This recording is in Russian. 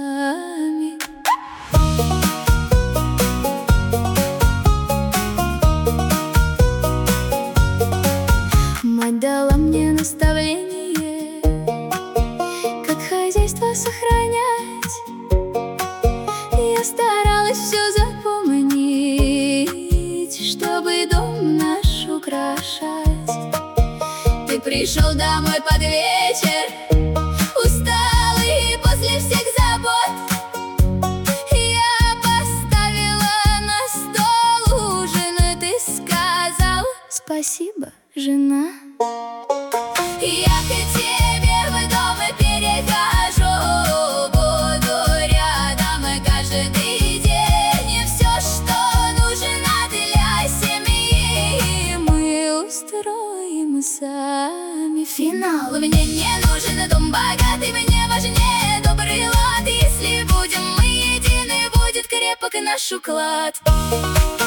сами. Мать дала мне наставление, как хозяйство сохранять. Я старалась все запомнить, чтобы дом наш украшать. Ты пришел домой под вечер, усталый после всех забот. Я поставила на стол ужин, и ты сказал: спасибо, жена. Я к тебе в дом перехожу, буду рядом каждый день. И все, что нужно для семьи, мы устроим сами. Финал: мне не нужен дом богатый, мне важнее добрый лад. Если будем мы едины, будет крепок наш уклад.